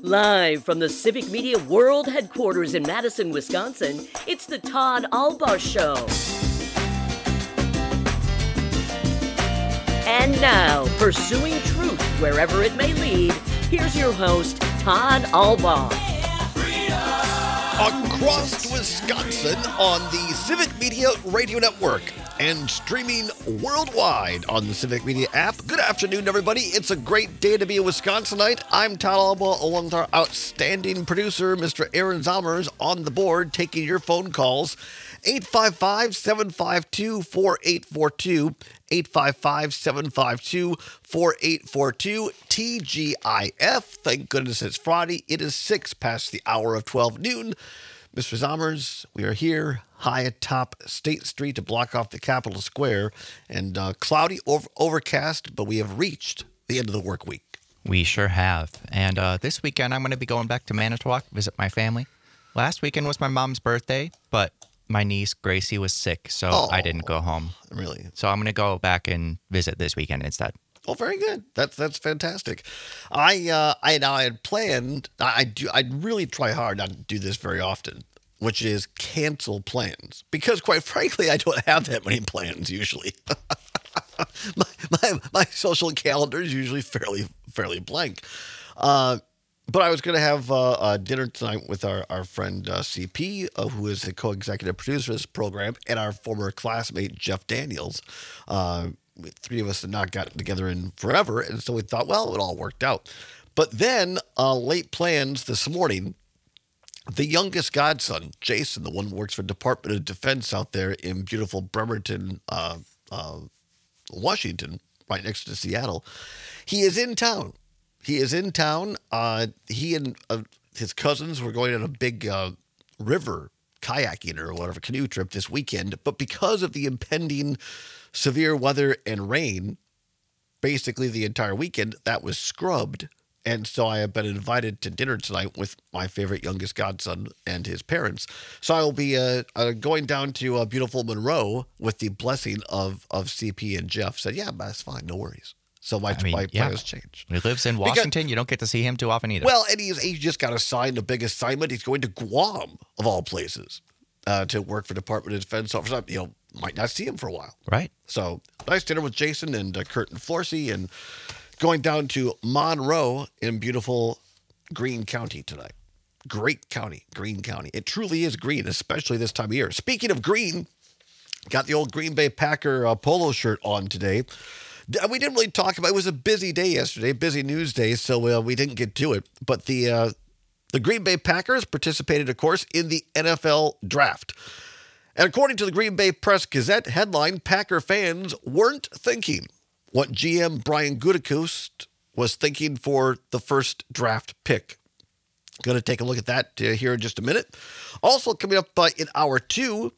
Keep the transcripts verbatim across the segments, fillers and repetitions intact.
Live from the Civic Media World Headquarters in Madison, Wisconsin, it's the Todd Albaugh Show. And now, pursuing truth wherever it may lead, here's your host, Todd Albaugh. Across Wisconsin on the Civic Media Radio Network and streaming worldwide on the Civic Media app. Good afternoon, everybody. It's a great day to be a Wisconsinite. I'm Todd Albaugh, along with our outstanding producer, Mister Aaron Zomers, on the board, taking your phone calls. eight five five, seven five two, four eight four two, eight five five, seven five two, four eight four two, T G I F. Thank goodness it's Friday. It is six past the hour of twelve noon. Mister Zomers, we are here high atop State Street to block off the Capitol Square, and uh, cloudy, over- overcast, but we have reached the end of the work week. We sure have. And uh, this weekend, I'm going to be going back to Manitowoc, visit my family. Last weekend was my mom's birthday, but my niece, Gracie, was sick, so Oh, I didn't go home. Really? So I'm going to go back and visit this weekend instead. Oh, very good. That's that's fantastic. I uh, I now I had planned. I, I do. I'd really try hard not to do this very often, which is cancel plans, because quite frankly, I don't have that many plans usually. my, my my social calendar is usually fairly fairly blank. Uh, But I was going to have uh, uh, dinner tonight with our, our friend uh, C P, uh, who is the co-executive producer of this program, and our former classmate, Jeff Daniels. Uh, three of us had not gotten together in forever, and so we thought, well, it all worked out. But then, uh, late plans this morning, the youngest godson, Jason, the one who works for Department of Defense out there in beautiful Bremerton, uh, uh, Washington, right next to Seattle, he is in town. He is in town. Uh, he and uh, his cousins were going on a big uh, river kayaking or whatever canoe trip this weekend. But because of the impending severe weather and rain, basically the entire weekend, that was scrubbed. And so I have been invited to dinner tonight with my favorite youngest godson and his parents. So I will be uh, uh, going down to uh, beautiful Monroe with the blessing of, of C P and Jeff. Said, yeah, that's fine. No worries. So my, I mean, my yeah. plans change. When he lives in Washington, Because, you don't get to see him too often either. well, and he's, he's just got assigned a big assignment. He's going to Guam, of all places, uh, to work for Department of Defense. So, you know, might not see him for a while. Right. So nice dinner with Jason and uh, Kurt and Florcy, and going down to Monroe in beautiful Greene County tonight. Great county, Greene County. It truly is green, especially this time of year. Speaking of green, got the old Green Bay Packer uh, polo shirt on today. We didn't really talk about it. It was a busy day yesterday, busy news day, so uh, we didn't get to it. But the uh, the Green Bay Packers participated, of course, in the N F L draft. And according to the Green Bay Press-Gazette headline, Packer fans weren't thinking what G M Brian Gutekunst was thinking for the first draft pick. Going to take a look at that uh, here in just a minute. Also coming up uh, in hour two,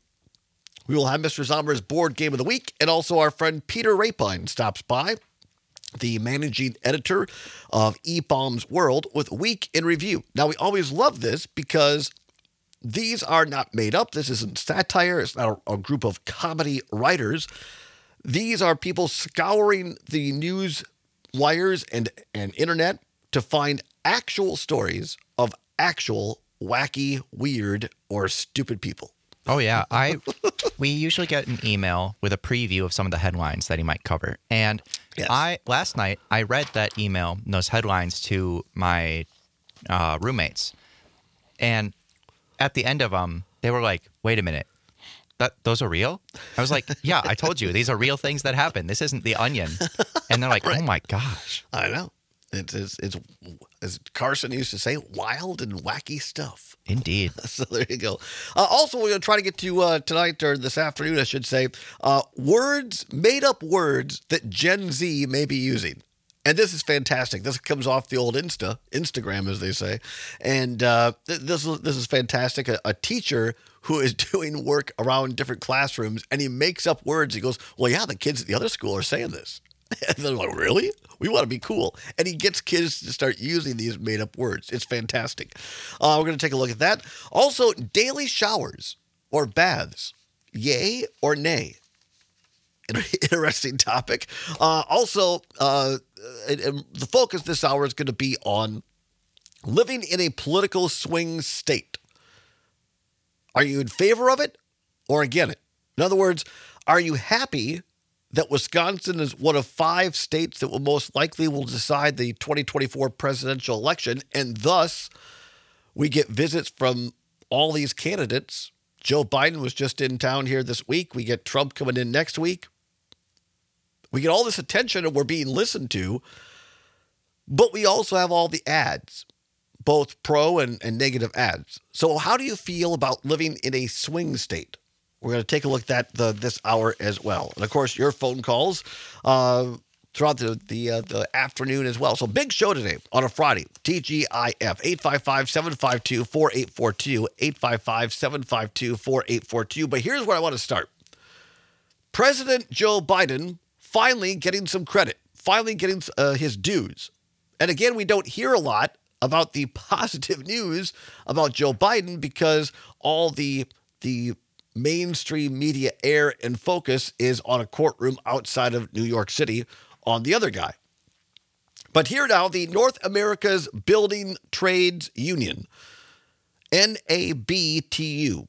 we will have Mister Zomers' board game of the week, and also our friend Peter Rapine stops by, the managing editor of E P O M's World, with Week in Review. Now, we always love this because these are not made up. This isn't satire. It's not a, a group of comedy writers. These are people scouring the news wires and, and internet to find actual stories of actual wacky, weird, or stupid people. Oh, yeah. I we usually get an email with a preview of some of the headlines that he might cover. And Yes. I last night, I read that email, those headlines, to my uh, roommates. And at the end of them, they were like, wait a minute. That, those are real? I was like, yeah, I told you. These are real things that happen. This isn't The Onion. And they're like, Right. oh, my gosh. I know. It's, it's, it's, as Carson used to say, wild and wacky stuff. Indeed. So there you go. Uh, also, we're going to try to get to uh, tonight, or this afternoon, I should say, uh, words, made up words that Gen Z may be using. And this is fantastic. This comes off the old Insta, Instagram, as they say. And uh, th- this, is, this is fantastic. A, a teacher who is doing work around different classrooms, and he makes up words. He goes, well, yeah, the kids at the other school are saying this. And they're like, really? We want to be cool. And he gets kids to start using these made-up words. It's fantastic. Uh, we're going to take a look at that. Also, daily showers or baths, yay or nay? Interesting topic. Uh, also, uh, and, and the focus this hour is going to be on living in a political swing state. Are you in favor of it or against it? In other words, are you happy that Wisconsin is one of five states that will most likely will decide the twenty twenty-four presidential election, and thus we get visits from all these candidates? Joe Biden was just in town here this week. We get Trump coming in next week. We get all this attention and we're being listened to, but we also have all the ads, both pro and, and negative ads. So how do you feel about living in a swing state? We're going to take a look at that the, this hour as well. And, of course, your phone calls uh, throughout the the, uh, the afternoon as well. So big show today on a Friday. T G I F, eight five five, seven five two, four eight four two, eight five five, seven five two, four eight four two. But here's where I want to start. President Joe Biden finally getting some credit, finally getting uh, his dues. And again, we don't hear a lot about the positive news about Joe Biden because all the the mainstream media air and focus is on a courtroom outside of New York City on the other guy. But here now, the North America's Building Trades Union, N A B T U,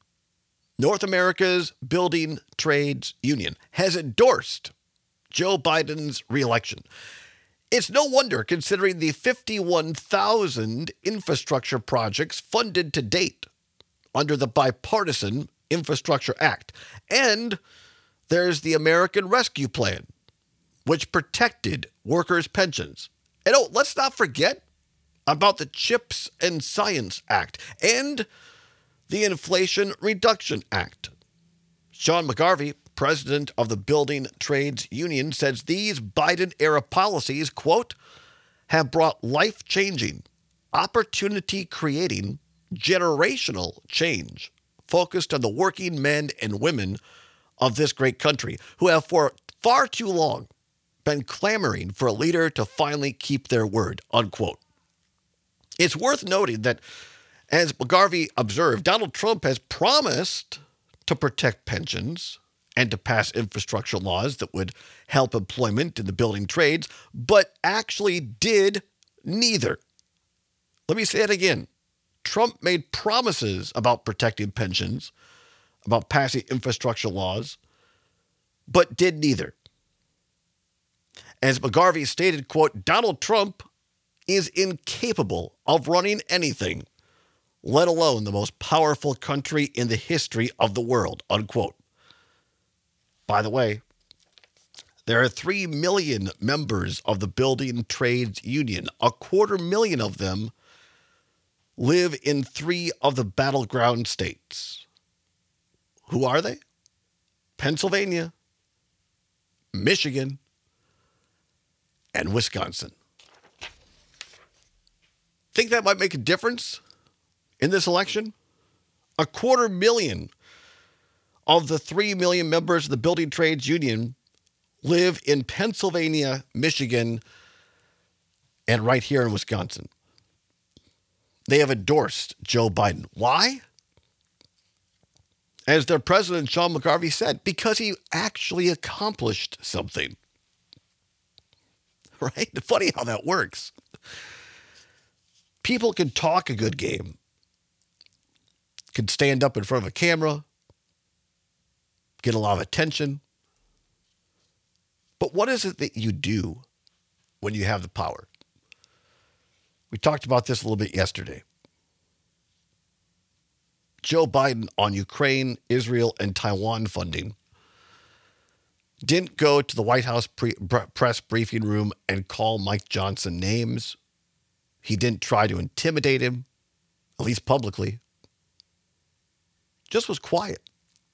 North America's Building Trades Union, has endorsed Joe Biden's reelection. It's no wonder, considering the fifty-one thousand infrastructure projects funded to date under the Bipartisan Infrastructure Act. And there's the American Rescue Plan, which protected workers' pensions. And oh, let's not forget about the CHIPS and Science Act and the Inflation Reduction Act. Sean McGarvey, president of the Building Trades Union, says these Biden-era policies, quote, have brought life-changing, opportunity-creating, generational change focused on the working men and women of this great country who have for far too long been clamoring for a leader to finally keep their word, unquote. It's worth noting that, as McGarvey observed, Donald Trump has promised to protect pensions and to pass infrastructure laws that would help employment in the building trades, but actually did neither. Let me say it again. Trump made promises about protecting pensions, about passing infrastructure laws, but did neither. As McGarvey stated, quote, Donald Trump is incapable of running anything, let alone the most powerful country in the history of the world, unquote. By the way, there are three million members of the Building Trades Union. A quarter million of them live in three of the battleground states. Who are they? Pennsylvania, Michigan, and Wisconsin. Think that might make a difference in this election? A quarter million of the three million members of the Building Trades Union live in Pennsylvania, Michigan, and right here in Wisconsin. They have endorsed Joe Biden. Why? As their president, Sean McGarvey, said, because he actually accomplished something. Right? Funny how that works. People can talk a good game, can stand up in front of a camera, get a lot of attention. But what is it that you do when you have the power? We talked about this a little bit yesterday. Joe Biden on Ukraine, Israel, and Taiwan funding didn't go to the White House pre- press briefing room and call Mike Johnson names. He didn't try to intimidate him, at least publicly. Just was quiet.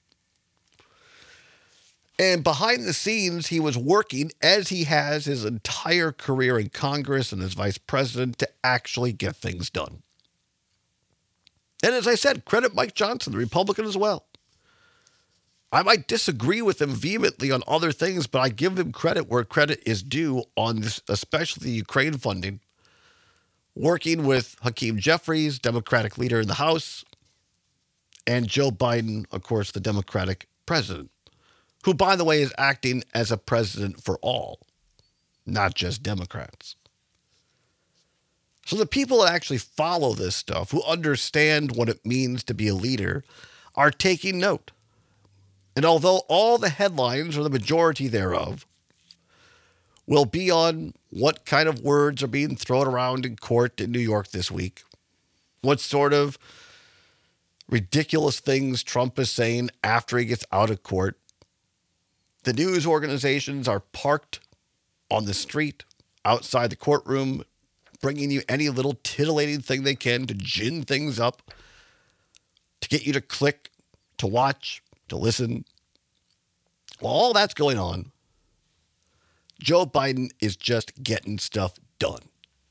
And behind the scenes, he was working, as he has his entire career in Congress and as vice president, to actually get things done. And as I said, credit Mike Johnson, the Republican as well. I might disagree with him vehemently on other things, but I give him credit where credit is due on this, especially the Ukraine funding. Working with Hakeem Jeffries, Democratic leader in the House, and Joe Biden, of course, the Democratic president, who, by the way, is acting as a president for all, not just Democrats. So the people that actually follow this stuff, who understand what it means to be a leader, are taking note. And although all the headlines, or the majority thereof, will be on what kind of words are being thrown around in court in New York this week, what sort of ridiculous things Trump is saying after he gets out of court, the news organizations are parked on the street outside the courtroom, bringing you any little titillating thing they can to gin things up, to get you to click, to watch, to listen. While all that's going on, Joe Biden is just getting stuff done.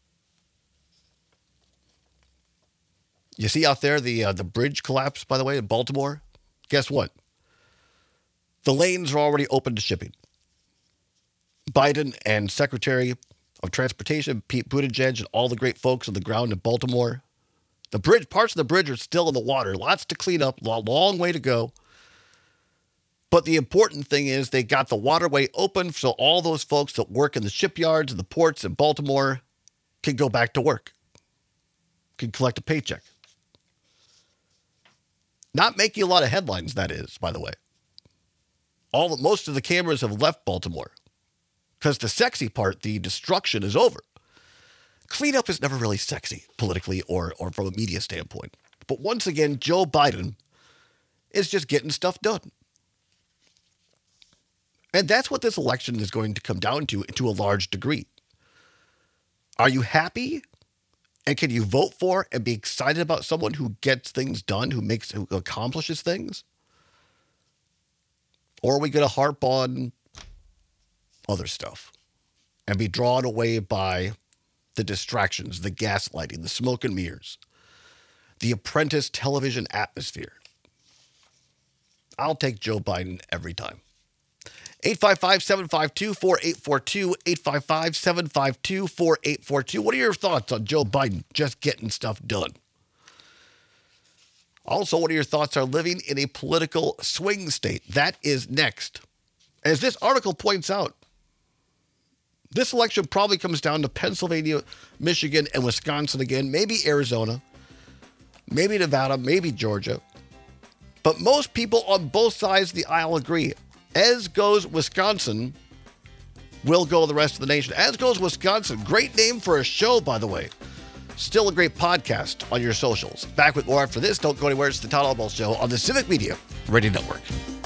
You see out there the uh, the bridge collapse, by the way, in Baltimore? Guess what? The lanes are already open to shipping. Biden and Secretary of Transportation Pete Buttigieg and all the great folks on the ground in Baltimore. The bridge, parts of the bridge are still in the water. Lots to clean up, a long way to go. But the important thing is they got the waterway open so all those folks that work in the shipyards and the ports in Baltimore can go back to work, can collect a paycheck. Not making a lot of headlines, that is, by the way. All most of the cameras have left Baltimore because the sexy part, the destruction, is over. Cleanup is never really sexy politically or, or from a media standpoint. But once again, Joe Biden is just getting stuff done. And that's what this election is going to come down to, to a large degree. Are you happy? And can you vote for and be excited about someone who gets things done, who makes, who accomplishes things? Or are we going to harp on other stuff and be drawn away by the distractions, the gaslighting, the smoke and mirrors, the Apprentice television atmosphere? I'll take Joe Biden every time. eight five five, seven five two, four eight four two, eight five five, seven five two, four eight four two. What are your thoughts on Joe Biden just getting stuff done? Also, what are your thoughts on living in a political swing state? That is next. As this article points out, this election probably comes down to Pennsylvania, Michigan, and Wisconsin again, maybe Arizona, maybe Nevada, maybe Georgia. But most people on both sides of the aisle agree. As goes Wisconsin, will go the rest of the nation. As goes Wisconsin. Great name for a show, by the way. Still a great podcast on your socials. Back with more after this. Don't go anywhere. It's the Todd Albaugh Show on the Civic Media Radio Network.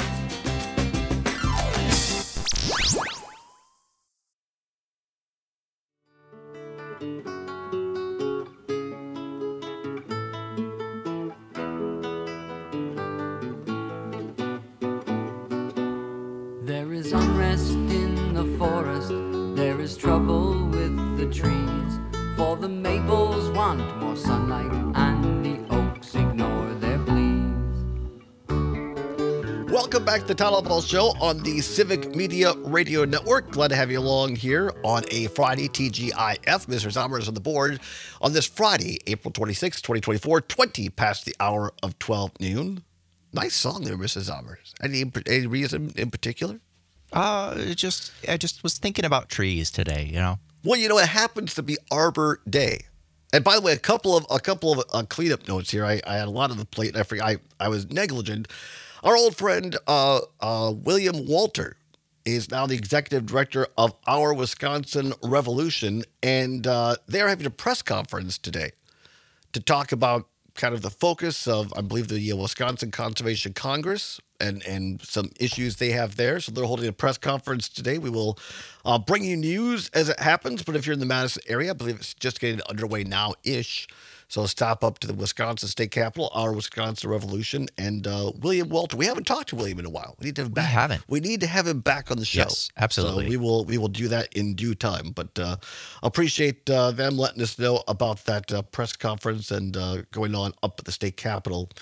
There is unrest in the forest, there is trouble with the trees, for the maples want more sunlight and the oaks ignore their pleas. Welcome back to the Todd Albaugh Show on the Civic Media Radio Network. Glad to have you along here on a Friday, T G I F. Mister Zomer is on the board on this Friday, April twenty-sixth, twenty twenty-four, twenty past the hour of twelve noon. Nice song there, Mister Zommers. Any, any reason in particular? Uh, it just I just was thinking about trees today, you know. Well, you know, it happens to be Arbor Day. And by the way, a couple of a couple of uh, cleanup notes here. I, I had a lot on the plate. And I forgot, I I was negligent. Our old friend uh, uh, William Walter is now the executive director of Our Wisconsin Revolution, and uh, they're having a press conference today to talk about kind of the focus of, I believe, the uh, Wisconsin Conservation Congress and, and some issues they have there. So they're holding a press conference today. We will uh, bring you news as it happens. But if you're in the Madison area, I believe it's just getting underway now-ish. So stop up to the Wisconsin State Capitol, Our Wisconsin Revolution, and uh, William Walter. We haven't talked to William in a while. We need to have him back. We haven't. We need to have him back on the show. Yes, absolutely. So we will we will do that in due time. But uh, appreciate uh, them letting us know about that uh, press conference and uh, going on up at the state capitol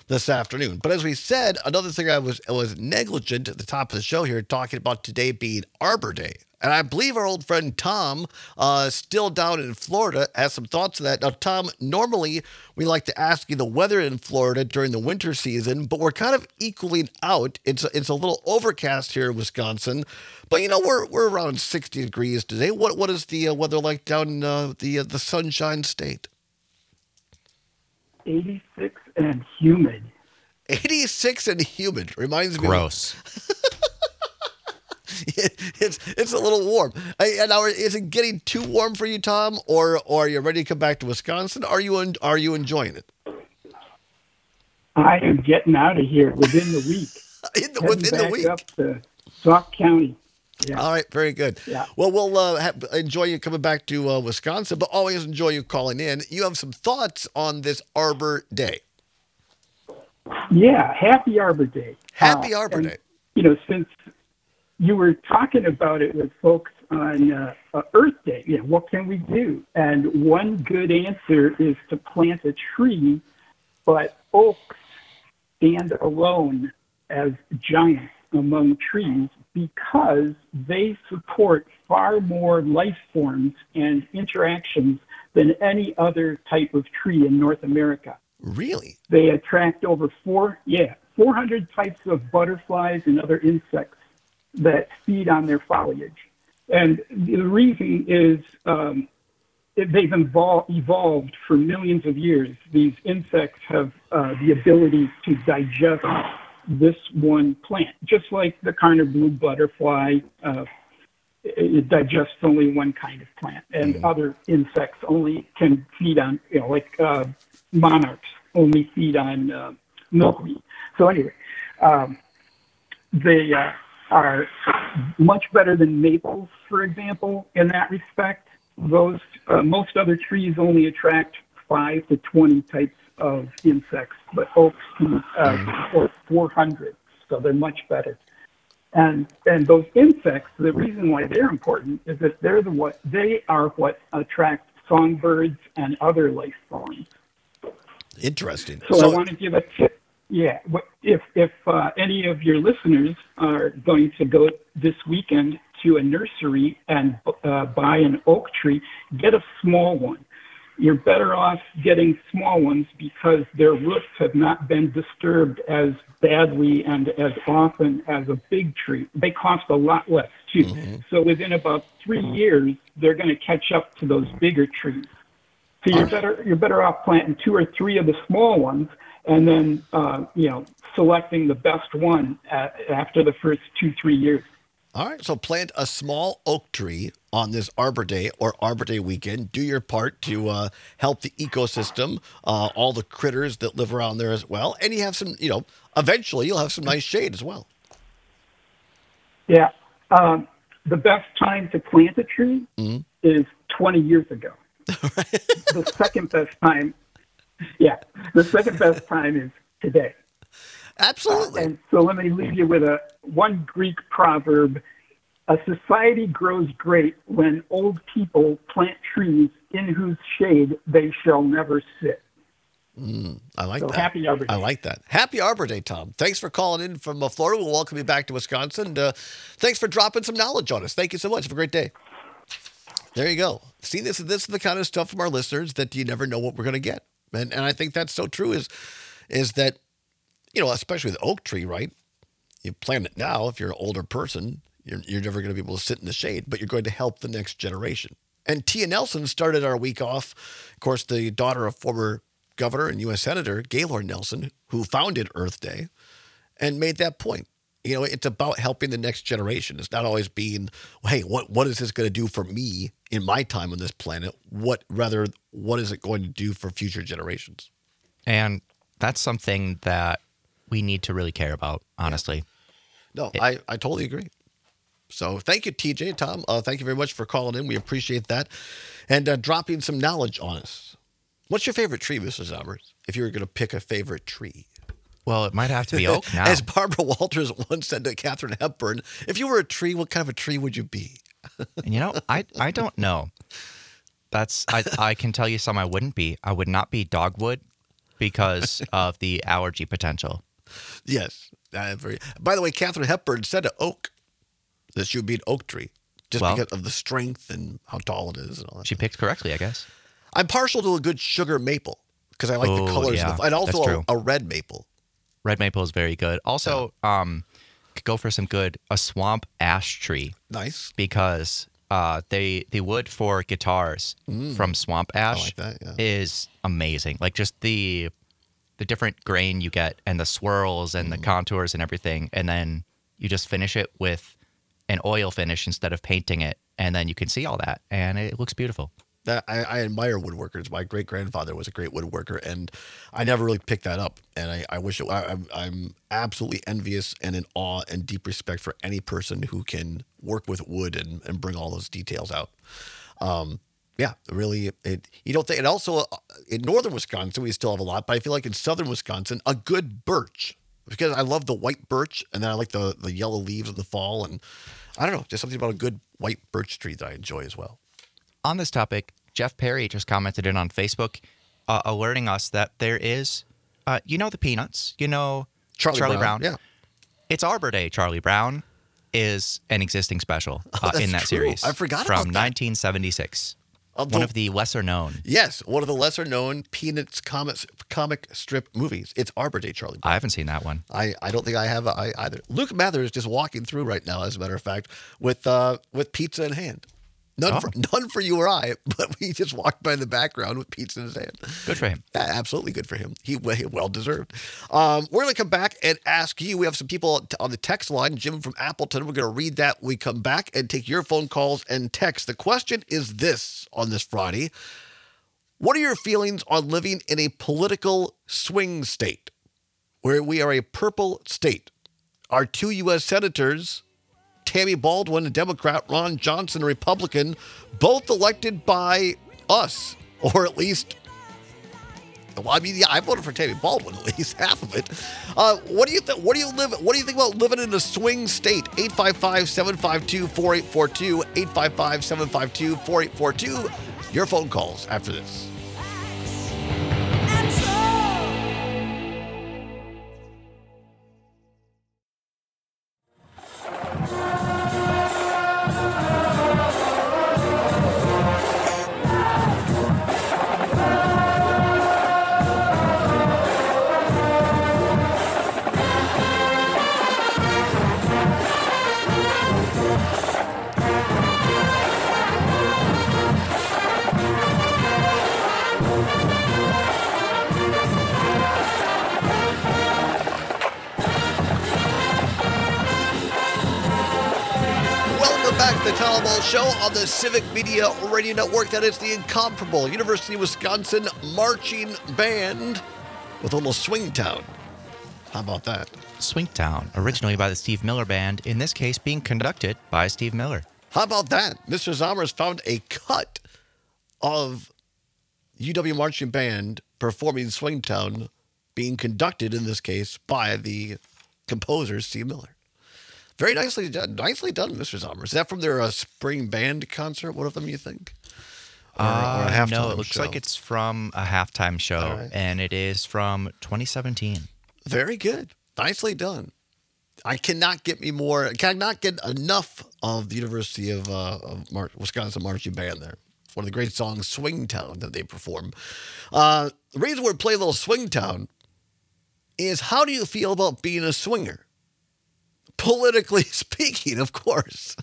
this afternoon. But as we said, another thing I was I was negligent at the top of the show here, talking about today being Arbor Day. And I believe our old friend Tom, uh, still down in Florida, has some thoughts on that. Now, Tom, normally we like to ask you the weather in Florida during the winter season, but we're kind of equaling out. It's it's a little overcast here in Wisconsin, but you know we're we're around sixty degrees today. What what is the uh, weather like down in uh, the uh, the Sunshine State? eighty-six and humid. eighty-six and humid reminds me. Gross. It's it's a little warm. And now, is it getting too warm for you, Tom, or, or are you ready to come back to Wisconsin? Are you en- are you enjoying it? I am getting out of here within the week. In the, Heading within the back week. up to Sauk County. Yeah. All right, very good. Yeah. Well, we'll uh, have, enjoy you coming back to uh, Wisconsin, but always enjoy you calling in. You have some thoughts on this Arbor Day. Yeah, happy Arbor Day. Happy Uh, Arbor and, Day. You know, since you were talking about it with folks on uh, uh, Earth Day, you know, what can we do? And one good answer is to plant a tree, but oaks stand alone as giants among trees because they support far more life forms and interactions than any other type of tree in North America. Really? They attract over four, yeah, four hundred types of butterflies and other insects that feed on their foliage. And the reason is um, they've evol- evolved for millions of years. These insects have uh, the ability to digest this one plant, just like the Karner blue butterfly. Uh, it digests only one kind of plant, and mm-hmm. other insects only can feed on, you know, like uh, monarchs only feed on uh, milkweed. So anyway, um, they uh, are much better than maples, for example, in that respect. Those uh, most other trees only attract five to twenty types of insects, but oaks can uh, support four hundred, so they're much better. And and those insects, the reason why they're important is that they're the what they are what attract songbirds and other life forms. Interesting. So, so I want to give a tip. Yeah, if if uh, any of your listeners are going to go this weekend to a nursery and uh, buy an oak tree, get a small one. You're better off getting small ones because their roots have not been disturbed as badly and as often as a big tree. They cost a lot less, too. Mm-hmm. So within about three years, they're going to catch up to those bigger trees. So you're better you're better off planting two or three of the small ones and then, uh, you know, selecting the best one at, after the first two, three years. All right, so plant a small oak tree on this Arbor Day or Arbor Day weekend. Do your part to uh, help the ecosystem, uh, all the critters that live around there as well. And you have some, you know, eventually you'll have some nice shade as well. Yeah. Um, the best time to plant a tree mm-hmm. is twenty years ago. The second best time, yeah, the second best time is today. Absolutely. Uh, and so let me leave you with a one Greek proverb. A society grows great when old people plant trees in whose shade they shall never sit. Mm, I like so that. Happy Arbor Day. I like that. Happy Arbor Day, Tom. Thanks for calling in from uh, Florida. We'll welcome you back to Wisconsin. Uh, thanks for dropping some knowledge on us. Thank you so much. Have a great day. There you go. See, this, this is the kind of stuff from our listeners that you never know what we're going to get. And and I think that's so true is, is that, you know, especially with the oak tree, right? You plant it now. If you're an older person, you're, you're never going to be able to sit in the shade, but you're going to help the next generation. And Tia Nelson started our week off, of course, the daughter of former governor and U S Senator Gaylord Nelson, who founded Earth Day, and made that point. You know, it's about helping the next generation. It's not always being, hey, what what is this going to do for me in my time on this planet? What rather, what is it going to do for future generations? And that's something that we need to really care about, honestly. No, it, I, I totally agree. So thank you, T J, Tom. Uh, thank you very much for calling in. We appreciate that. And uh, dropping some knowledge on us. What's your favorite tree, Mister Zombers, if you were going to pick a favorite tree? Well, it might have to be oak now. As Barbara Walters once said to Katharine Hepburn, if you were a tree, what kind of a tree would you be? And you know, I, I don't know. That's I, I can tell you some I wouldn't be. I would not be dogwood. because of the allergy potential. Yes. Uh, very, by the way, Katharine Hepburn said to oak that she would be an oak tree just Well, because of the strength and how tall it is and all that. She picked correctly, I guess. I'm partial to a good sugar maple because I like Oh, the colors. yeah, of the, and that's also true. a, a red maple. Red maple is very good. Also, um, could go for some good a swamp ash tree Nice. because uh, they the wood for guitars from swamp ash like that, yeah. is amazing. Like just the the different grain you get and the swirls and the contours and everything, and then you just finish it with an oil finish instead of painting it, and then you can see all that, and it looks beautiful. That I, I admire woodworkers. My great grandfather was a great woodworker, and I never really picked that up. And I, I wish it, I, I'm I'm absolutely envious and in awe and deep respect for any person who can work with wood and, and bring all those details out. Um, yeah, really, it you don't think. And also uh, in northern Wisconsin, we still have a lot, but I feel like in southern Wisconsin, a good birch, because I love the white birch, and then I like the the yellow leaves in the fall, and I don't know, just something about a good white birch tree that I enjoy as well. On this topic, Jeff Perry just commented in on Facebook, uh, alerting us that there is, uh, you know, the Peanuts, you know, Charlie, Brown, yeah. It's Arbor Day. Charlie Brown is an existing special uh, Oh, that's in that true. series. I forgot from about that. nineteen seventy-six. Uh, One the- of the lesser known. Yes, one of the lesser known Peanuts comics, comic strip movies. It's Arbor Day, Charlie Brown. I haven't seen that one. I, I don't think I have I, either. Luke Mather is just walking through right now, as a matter of fact, with uh, with pizza in hand. None, Oh. for, none for you or I, but we just walked by in the background with pizza in his hand. Good for him. Yeah, absolutely good for him. He he well deserved. Um, we're going to come back and ask you. We have some people on the text line. Jim from Appleton. We're going to read that when we come back and take your phone calls and texts. The question is this on this Friday. What are your feelings on living in a political swing state where we are a purple state? Our two U S senators, Tammy Baldwin, a Democrat, Ron Johnson, a Republican, both elected by us, or at least, well, I mean, yeah, I voted for Tammy Baldwin, at least half of it. Uh, what do you think? What do you live? What do you think about living in a swing state? eight five five, seven five two, four eight four two, eight five five, seven five two, four eight four two. Your phone calls after this. Welcome back to the Tom Ball Show on the Civic Media Radio Network. That is the incomparable University of Wisconsin Marching Band with a little swing town. How about that? Swingtown, originally by the Steve Miller Band, in this case being conducted by Steve Miller. How about that? Mister Zommers found a cut of U W Marching Band performing Swingtown being conducted, in this case, by the composer, Steve Miller. Very nicely done. Nicely done, Mister Zommers. Is that from their uh, spring band concert? One of them, you think? Or, Uh, or a halftime no, it looks show? like it's from a halftime show, All right. and it is from twenty seventeen. Very good. Nicely done. I cannot get me more, cannot get enough of the University of, uh, of Mar- Wisconsin Marching Band there. It's one of the great songs, Swingtown, that they perform. Uh, the reason we play a little Swingtown is, how do you feel about being a swinger? Politically speaking, of course.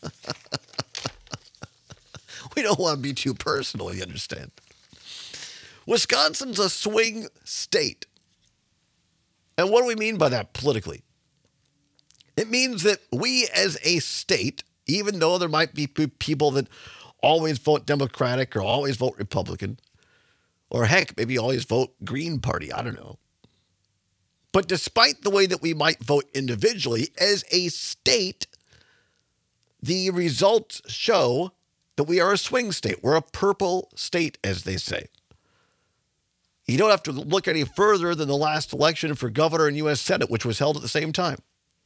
We don't want to be too personal, you understand. Wisconsin's a swing state. And what do we mean by that politically? It means that we as a state, even though there might be pe- people that always vote Democratic or always vote Republican, or heck, maybe always vote Green Party, I don't know. But despite the way that we might vote individually, as a state, the results show that we are a swing state. We're a purple state, as they say. You don't have to look any further than the last election for governor and U S Senate, which was held at the same time.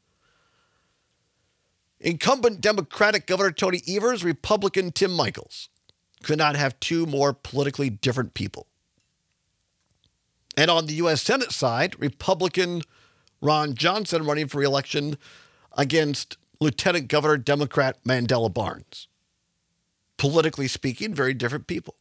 Incumbent Democratic Governor Tony Evers, Republican Tim Michels could not have two more politically different people. And on the U S Senate side, Republican Ron Johnson running for re-election against Lieutenant Governor Democrat Mandela Barnes. Politically speaking, very different people.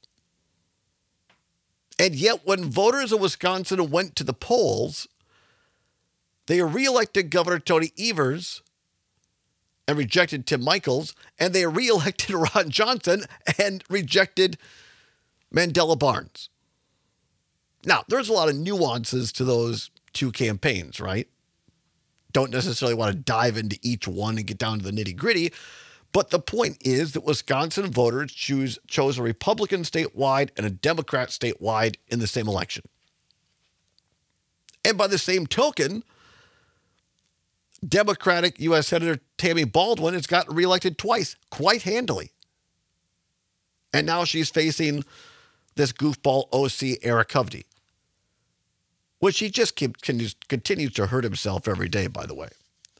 And yet when voters of Wisconsin went to the polls, they re-elected Governor Tony Evers and rejected Tim Michels, and they re-elected Ron Johnson and rejected Mandela Barnes. Now, there's a lot of nuances to those two campaigns, right? Don't necessarily want to dive into each one and get down to the nitty-gritty, but the point is that Wisconsin voters choose, chose a Republican statewide and a Democrat statewide in the same election. And by the same token, Democratic U S Senator Tammy Baldwin has gotten reelected twice, quite handily. And now she's facing this goofball O C, Eric Hovde, which he just keep, continues, continues to hurt himself every day, by the way.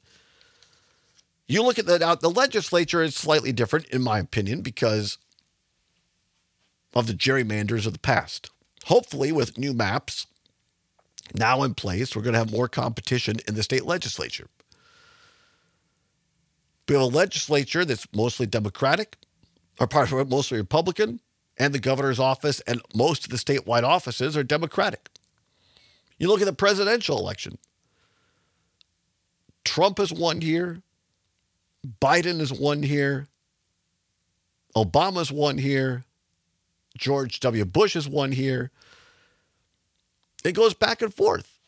You look at that out, the legislature is slightly different, in my opinion, because of the gerrymanders of the past. Hopefully, with new maps now in place, we're going to have more competition in the state legislature. We have a legislature that's mostly Democratic, or part of it mostly Republican, and the governor's office and most of the statewide offices are Democratic. You look at the presidential election. Trump has won here. Biden has won here. Obama's won here. George W. Bush has won here. It goes back and forth.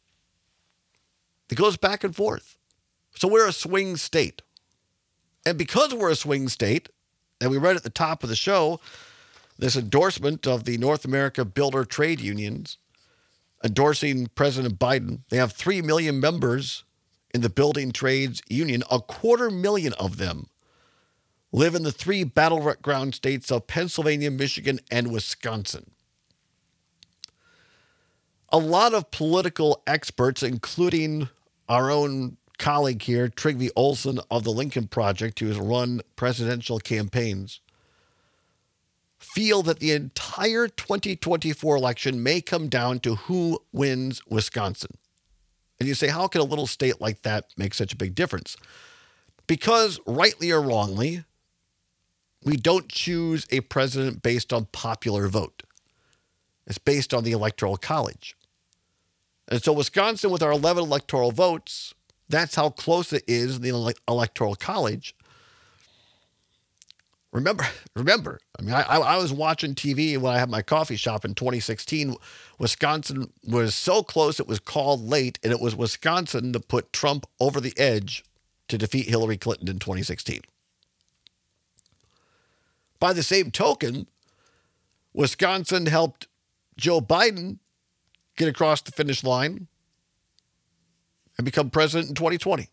It goes back and forth. So we're a swing state. And because we're a swing state, and we read at the top of the show, this endorsement of the North America Builder Trade Unions endorsing President Biden. They have three million members in the Building Trades Union. A quarter million of them live in the three battleground states of Pennsylvania, Michigan, and Wisconsin. A lot of political experts, including our own colleague here, Trygve Olsen of the Lincoln Project, who has run presidential campaigns, feel that the entire twenty twenty-four election may come down to who wins Wisconsin. And you say, how can a little state like that make such a big difference? Because, rightly or wrongly, we don't choose a president based on popular vote. It's based on the Electoral College. And so Wisconsin, with our eleven electoral votes, that's how close it is in the Electoral College. Remember, remember, I mean, I, I was watching T V when I had my coffee shop in twenty sixteen. Wisconsin was so close it was called late, and it was Wisconsin that put Trump over the edge to defeat Hillary Clinton in twenty sixteen. By the same token, Wisconsin helped Joe Biden get across the finish line and become president in twenty twenty.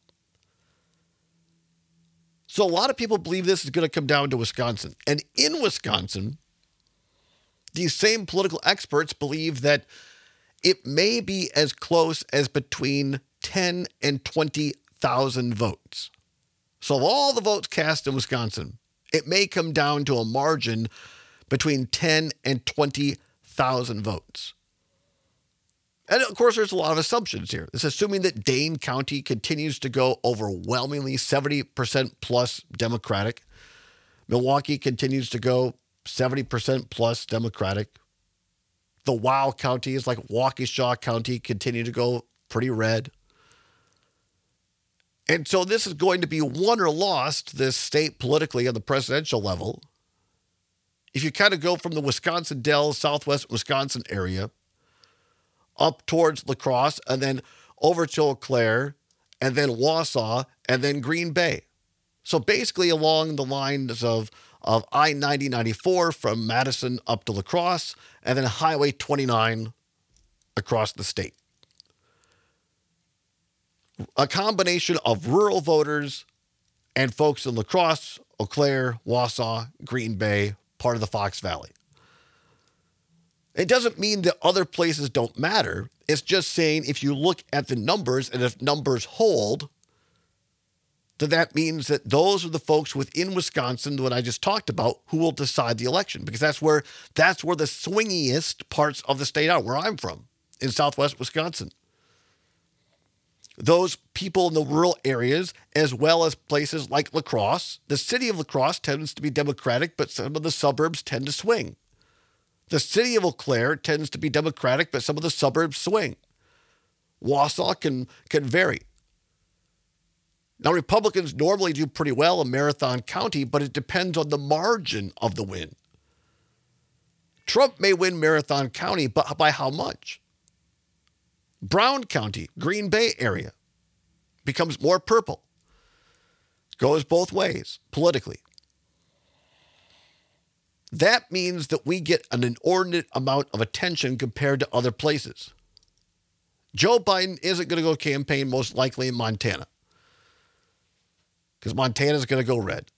So a lot of people believe this is going to come down to Wisconsin. And in Wisconsin, these same political experts believe that it may be as close as between ten and twenty thousand votes. So of all the votes cast in Wisconsin, it may come down to a margin between ten and twenty thousand votes. And of course, there's a lot of assumptions here. It's assuming that Dane County continues to go overwhelmingly seventy percent plus Democratic. Milwaukee continues to go seventy percent plus Democratic. The wow counties like Waukesha County continue to go pretty red. And so this is going to be won or lost, this state politically on the presidential level. If you kind of go from the Wisconsin Dells, southwest Wisconsin area, up towards La Crosse, and then over to Eau Claire, and then Wausau, and then Green Bay. So basically along the lines of, of I ninety ninety-four from Madison up to La Crosse, and then Highway twenty-nine across the state. A combination of rural voters and folks in La Crosse, Eau Claire, Wausau, Green Bay, part of the Fox Valley. It doesn't mean that other places don't matter. It's just saying if you look at the numbers and if numbers hold, then that means that those are the folks within Wisconsin that I just talked about who will decide the election, because that's where that's where the swingiest parts of the state are, where I'm from. in southwest Wisconsin. Those people in the rural areas, as well as places like La Crosse. The city of La Crosse tends to be Democratic, but some of the suburbs tend to swing. The city of Eau Claire tends to be Democratic, but some of the suburbs swing. Wausau can, can vary. Now, Republicans normally do pretty well in Marathon County, but it depends on the margin of the win. Trump may win Marathon County, but by how much? Brown County, Green Bay area, becomes more purple. Goes both ways politically. That means that we get an inordinate amount of attention compared to other places. Joe Biden isn't going to go campaign most likely in Montana because Montana is going to go red.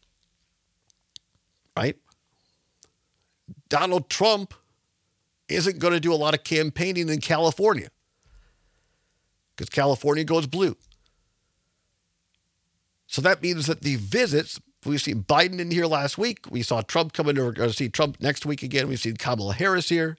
Right? Donald Trump isn't going to do a lot of campaigning in California because California goes blue. So that means that the visits, we've seen Biden in here last week. We saw Trump come in. We're going to see Trump next week again. We've seen Kamala Harris here.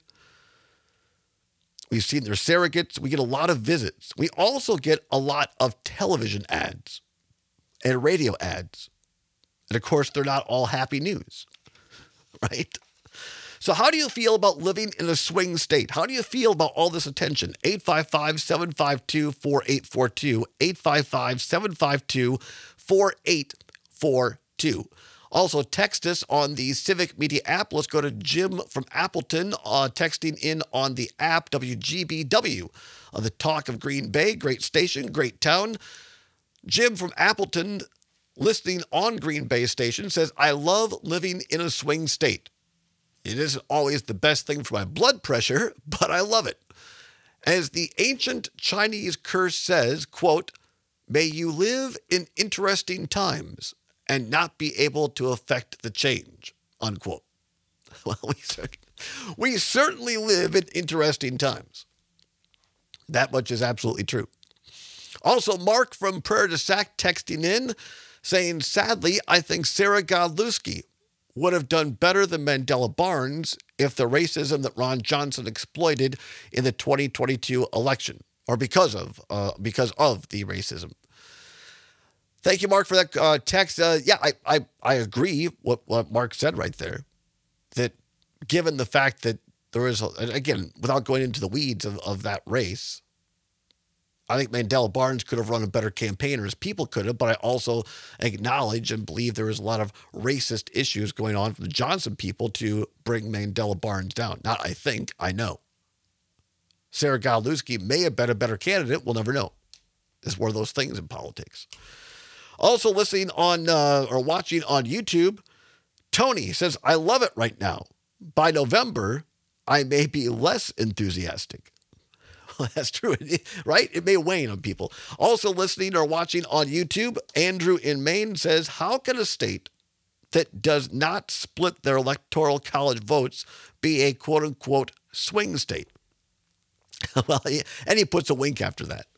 We've seen their surrogates. We get a lot of visits. We also get a lot of television ads and radio ads. And of course, they're not all happy news, right? So how do you feel about living in a swing state? How do you feel about all this attention? eight five five, seven five two, four eight four two, eight five five, seven five two, four eight four two. Also, text us on the Civic Media app. Let's go to Jim from Appleton, uh, texting in on the app, W G B W, uh, the talk of Green Bay. Great station, great town. Jim from Appleton, listening on Green Bay station, says, I love living in a swing state. It isn't always the best thing for my blood pressure, but I love it. As the ancient Chinese curse says, quote, may you live in interesting times and not be able to affect the change, unquote. Well, we, cert- we certainly live in interesting times. That much is absolutely true. Also, Mark from Prairie du Sac texting in, saying, sadly, I think Sarah Godlewski would have done better than Mandela Barnes if the racism that Ron Johnson exploited in the twenty twenty-two election, or because of uh, because of the racism. Thank you, Mark, for that uh, text. Uh, yeah, I, I I agree what what Mark said right there. That given the fact that there is, a, and again, without going into the weeds of, of that race, I think Mandela Barnes could have run a better campaign, or his people could have, but I also acknowledge and believe there is a lot of racist issues going on from the Johnson people to bring Mandela Barnes down. Not I think, I know. Sarah Godlewski may have been a better candidate. We'll never know. It's one of those things in politics. Also listening on uh, or watching on YouTube, Tony says, I love it right now. By November, I may be less enthusiastic. Well, that's true, right? It may wane on people. Also listening or watching on YouTube, Andrew in Maine says, how can a state that does not split their electoral college votes be a quote-unquote swing state? Well, and he puts a wink after that.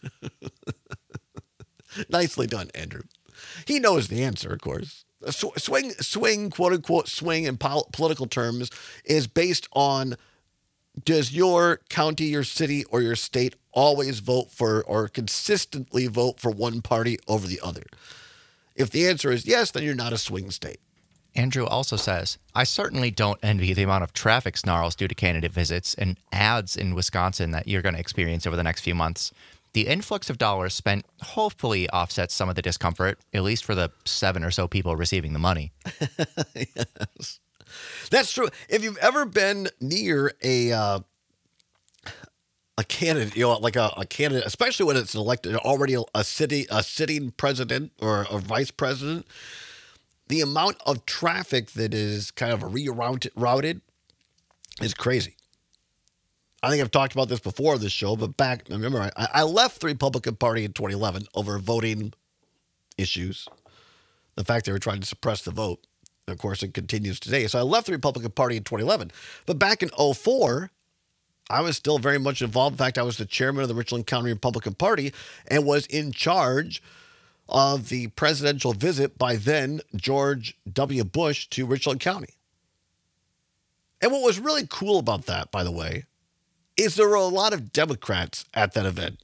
Nicely done, Andrew. He knows the answer, of course. Sw- swing, swing, quote-unquote swing in pol- political terms is based on, does your county, your city, or your state always vote for or consistently vote for one party over the other? If the answer is yes, then you're not a swing state. Andrew also says, I certainly don't envy the amount of traffic snarls due to candidate visits and ads in Wisconsin that you're going to experience over the next few months. The influx of dollars spent hopefully offsets some of the discomfort, at least for the seven or so people receiving the money. Yes. That's true. If you've ever been near a uh, a candidate, you know, like a, a candidate, especially when it's elected already a city, a sitting president or a vice president, the amount of traffic that is kind of rerouted routed is crazy. I think I've talked about this before this show, but back, remember, I, I left the Republican Party in twenty eleven over voting issues. The fact they were trying to suppress the vote. And of course, it continues today. So I left the Republican Party in twenty eleven. But back in oh four, I was still very much involved. In fact, I was the chairman of the Richland County Republican Party and was in charge of the presidential visit by then George W. Bush to Richland County. And what was really cool about that, by the way, is there were a lot of Democrats at that event.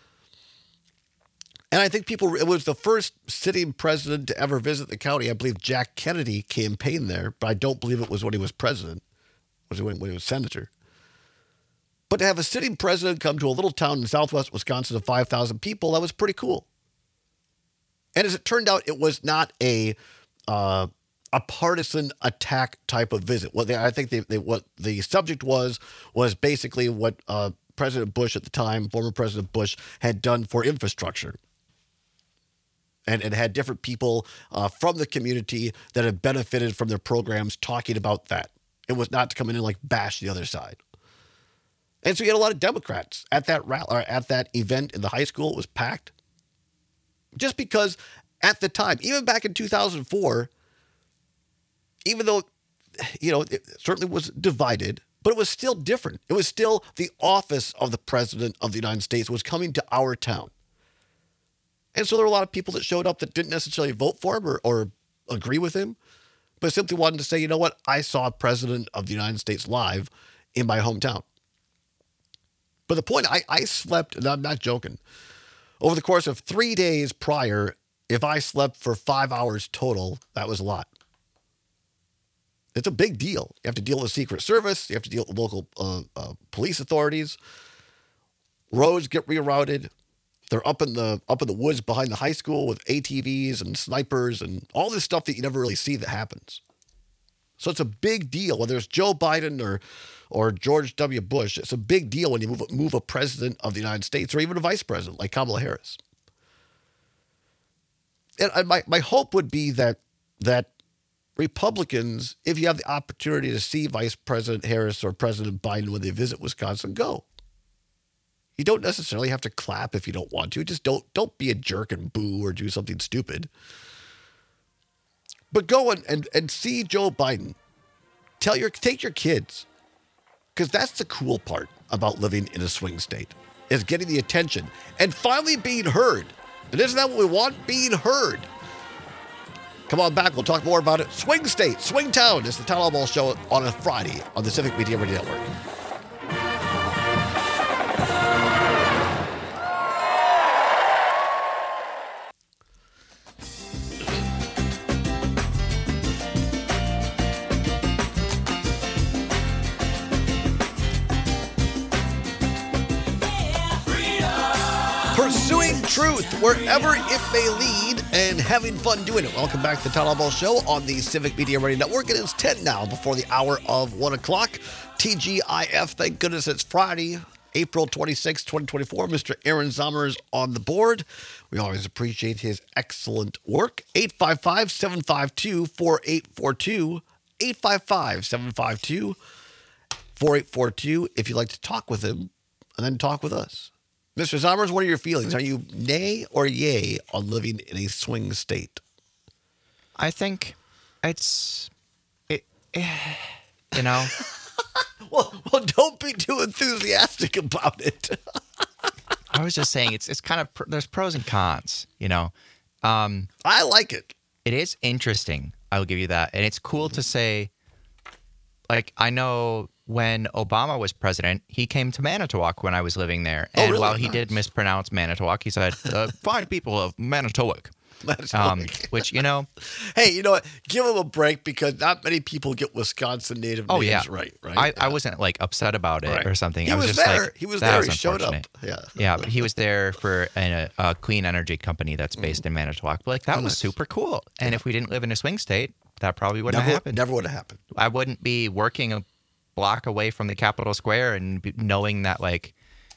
And I think people, it was the first sitting president to ever visit the county. I believe Jack Kennedy campaigned there, but I don't believe it was when he was president. It was when, when he was senator. But to have a sitting president come to a little town in southwest Wisconsin of five thousand people, that was pretty cool. And as it turned out, it was not a uh, a partisan attack type of visit. What they, I think they, they, what the subject was was basically what uh, President Bush at the time, former President Bush, had done for infrastructure. And it had different people uh, from the community that had benefited from their programs talking about that. It was not to come in and like bash the other side. And so you had a lot of Democrats at that rally, or at that event in the high school. It was packed. Just because at the time, even back in two thousand four, even though, you know, it certainly was divided, but it was still different. It was still the office of the President of the United States was coming to our town. And so there were a lot of people that showed up that didn't necessarily vote for him or, or agree with him, but simply wanted to say, you know what, I saw President of the United States live in my hometown. But the point, I, I slept, and I'm not joking, over the course of three days prior, if I slept for five hours total, that was a lot. It's a big deal. You have to deal with the Secret Service. You have to deal with local uh, uh, police authorities. Roads get rerouted. They're up in the up in the woods behind the high school with A T Vs and snipers and all this stuff that you never really see that happens. So it's a big deal, whether it's Joe Biden or or George W. Bush. It's a big deal when you move, move a president of the United States or even a vice president like Kamala Harris. And, and my, my hope would be that that Republicans, if you have the opportunity to see Vice President Harris or President Biden when they visit Wisconsin, go. You don't necessarily have to clap if you don't want to. Just don't don't be a jerk and boo or do something stupid. But go and, and, and see Joe Biden. Tell your take your kids. Because that's the cool part about living in a swing state, is getting the attention and finally being heard. And isn't that what we want? Being heard. Come on back. We'll talk more about it. Swing State, Swing Town. It's the Town Hall Show on a Friday on the Civic Media Radio Network. Pursuing truth wherever it may lead and having fun doing it. Welcome back to the Town Hall Show on the Civic Media Radio Network. It is ten now before the hour of one o'clock. T G I F, thank goodness it's Friday, April twenty-sixth, twenty twenty-four. Mister Aaron Zommers on the board. We always appreciate his excellent work. eight five five, seven five two, four eight four two. eight five five, seven five two, four eight four two if you'd like to talk with him and then talk with us. Mister Zommers, what are your feelings? Are you nay or yay on living in a swing state? I think it's, it, you know. well, well, don't be too enthusiastic about it. I was just saying it's it's kind of, there's pros and cons, you know. Um, I like it. It is interesting. I will give you that. And it's cool to say, like, I know when Obama was president, he came to Manitowoc when I was living there. Oh, And really? while he Nice. did mispronounce Manitowoc, he said, uh, fine people of Manitowoc. Um, which, you know, Hey, you know what? Give him a break because not many people get Wisconsin native oh, names yeah. right, right? I, Yeah. I wasn't, like, upset about it Right. or something. He I was, was just there. like, He was that there. was He showed up. unfortunate. Yeah. Yeah, but he was there for a, a clean energy company that's based in Manitowoc. But, like, that Oh, was nice. super cool. And if we didn't live in a swing state, that probably wouldn't Never, have happened. never would have happened. I wouldn't be working a block away from the Capitol Square and be knowing that, like,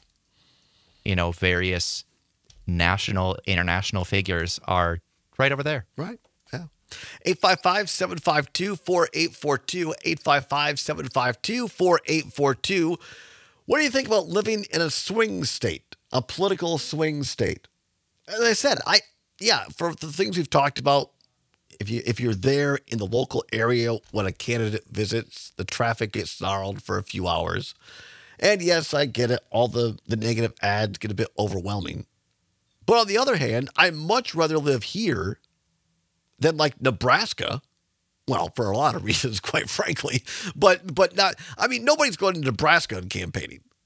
you know, various national, international figures are right over there. Right. Yeah. eight five five, seven five two, four eight four two. eight five five, seven five two, four eight four two. What do you think about living in a swing state, a political swing state? As I said, I yeah, for the things we've talked about, if you if you're there in the local area when a candidate visits, the traffic gets snarled for a few hours. And yes, I get it. All the, the negative ads get a bit overwhelming. But on the other hand, I'd much rather live here than like Nebraska. Well, for a lot of reasons, quite frankly. But but not, I mean, nobody's going to Nebraska and campaigning.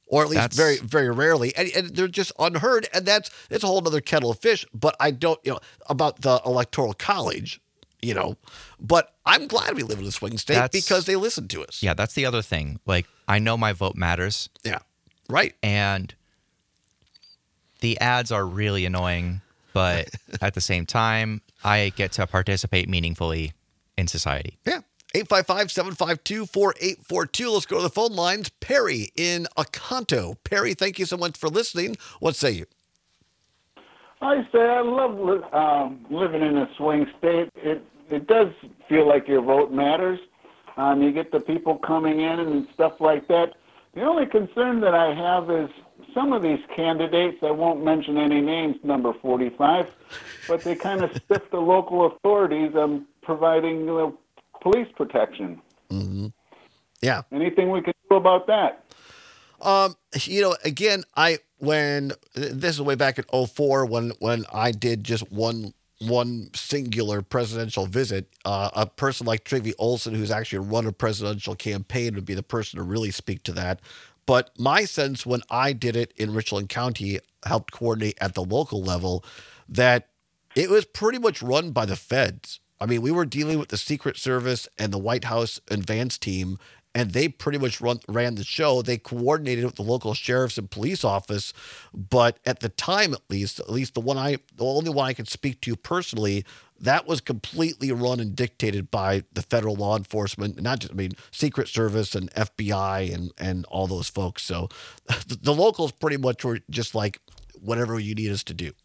or at least That's- very, very rarely. And, and they're just unheard. And that's, it's a whole other kettle of fish. But I don't, you know, about the Electoral College, you know, but I'm glad we live in a swing state That's- because they listen to us. Yeah, that's the other thing. Like, I know my vote matters, Yeah. Right. and the ads are really annoying, but at the same time, I get to participate meaningfully in society. Yeah. eight five five, seven five two, four eight four two. Let's go to the phone lines. Perry in Oconto. Perry, thank you so much for listening. What say you? I say I love li- um, living in a swing state. It it does feel like your vote matters. Um, you get the people coming in and stuff like that. The only concern that I have is some of these candidates, I won't mention any names, number forty-five, but they kind of stiff the local authorities on providing you know, police protection. Yeah. Anything we can do about that? Um, you know, again, I when this is way back in oh four when when I did just one one singular presidential visit, uh, a person like Trygve Olsen, who's actually run a presidential campaign, would be the person to really speak to that. But my sense when I did it in Richland County, helped coordinate at the local level, that it was pretty much run by the feds. I mean, we were dealing with the Secret Service and the White House advance team, and they pretty much run, ran the show. They coordinated with the local sheriffs and police office, but at the time, at least, at least the one I, the only one I could speak to personally, that was completely run and dictated by the federal law enforcement, not just, I mean, Secret Service and F B I and and all those folks. So the, the locals pretty much were just like, whatever you need us to do.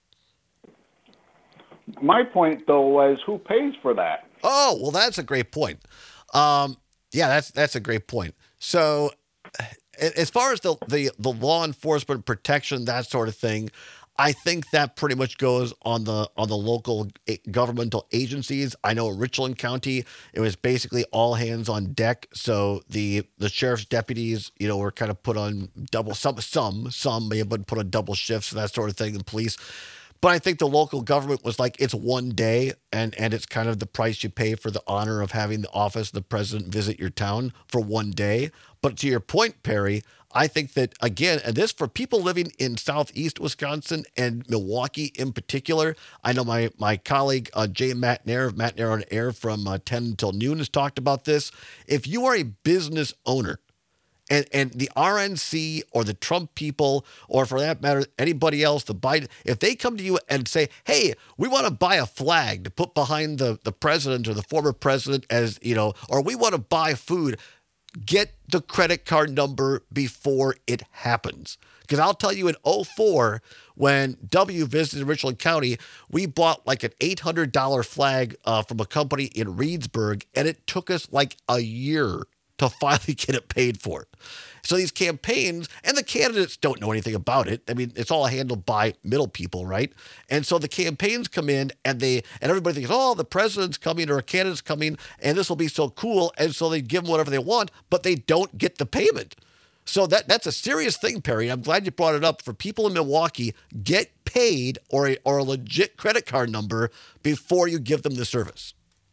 My point, though, was who pays for that? Oh, well, that's a great point. Um, yeah, that's that's a great point. So, a- as far as the, the the law enforcement protection, that sort of thing, I think that pretty much goes on the on the local a- governmental agencies. I know in Richland County, it was basically all hands on deck. So the the sheriff's deputies, you know, were kind of put on double some some some may have been put on double shifts and that sort of thing. And police. But I think the local government was like, it's one day, and, and it's kind of the price you pay for the honor of having the office of the president visit your town for one day. But to your point, Perry, I think that, again, and this for people living in southeast Wisconsin and Milwaukee in particular, I know my my colleague, uh, Jay Matnair of Matnair on Air from uh, ten until noon has talked about this. If you are a business owner, And and the R N C or the Trump people, or for that matter, anybody else, the Biden, if they come to you and say, hey, we want to buy a flag to put behind the, the president or the former president as, you know, or we want to buy food, get the credit card number before it happens. Because I'll tell you in oh four, when W visited Richland County, we bought like an eight hundred dollars flag uh, from a company in Reedsburg, and it took us like a year to finally get it paid for. So these campaigns, and the candidates don't know anything about it. I mean, it's all handled by middle people, right? And so the campaigns come in and they, and everybody thinks, oh, the president's coming or a candidate's coming and this will be so cool. And so they give them whatever they want, but they don't get the payment. So that that's a serious thing, Perry. I'm glad you brought it up. For people in Milwaukee, get paid or a, or a legit credit card number before you give them the service.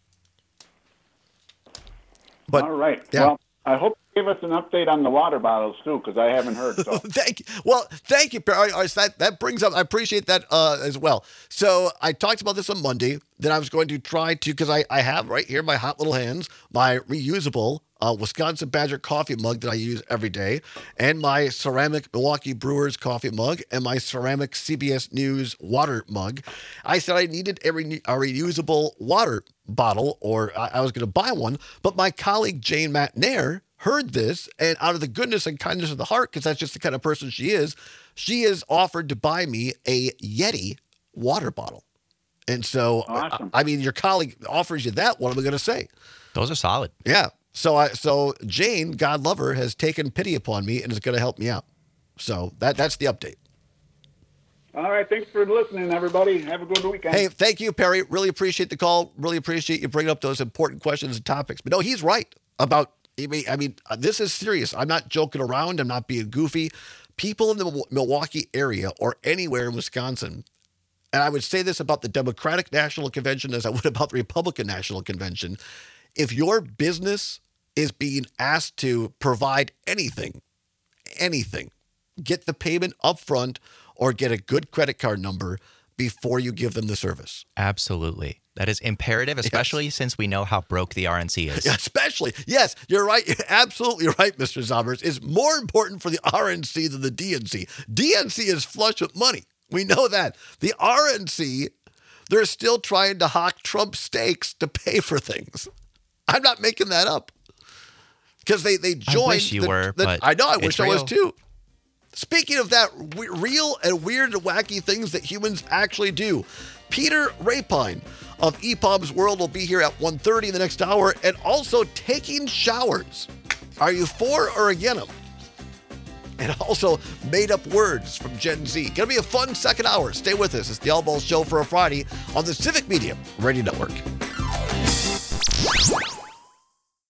But, All right. yeah. Well, I hope you give us an update on the water bottles, too, because I haven't heard. So. Thank you. Well, thank you, Perry. All right, so that, that brings up, I appreciate that uh, as well. So I talked about this on Monday, that I was going to try to, because I, I have right here in my hot little hands, my reusable uh, Wisconsin Badger coffee mug that I use every day, and my ceramic Milwaukee Brewers coffee mug, and my ceramic C B S News water mug. I said I needed a, re- a reusable water bottle, or I, I was going to buy one, but my colleague Jane Matnair heard this, and out of the goodness and kindness of the heart, because that's just the kind of person she is, she has offered to buy me a Yeti water bottle. And so, Awesome. I, I mean, your colleague offers you that. What am I going to say? Those are solid. Yeah. So I, so Jane, God love her, has taken pity upon me and is going to help me out. So that that's the update. All right. Thanks for listening, everybody. Have a good weekend. Hey, thank you, Perry. Really appreciate the call. Really appreciate you bringing up those important questions and topics. But no, he's right about, I mean, I mean, this is serious. I'm not joking around. I'm not being goofy. People in the Milwaukee area or anywhere in Wisconsin, and I would say this about the Democratic National Convention as I would about the Republican National Convention, if your business is being asked to provide anything, anything, get the payment up front or get a good credit card number before you give them the service. Absolutely. That is imperative, especially yes. since we know how broke the R N C is. Yeah, especially. Yes, you're right. You're absolutely right, Mister Zombers. It's more important for the R N C than the D N C. D N C is flush with money. We know that. The R N C, they're still trying to hawk Trump steaks to pay for things. I'm not making that up. Because they, they joined. I wish you the, were, the, but I know, I wish real. I was too. Speaking of that, w- real and weird and wacky things that humans actually do, Peter Rapine of E P O B's World will be here at one thirty in the next hour, and also taking showers. Are you for or against them? And also made up words from Gen Z. Gonna be a fun second hour. Stay with us. It's the All Balls Show for a Friday on the Civic Media Radio Network.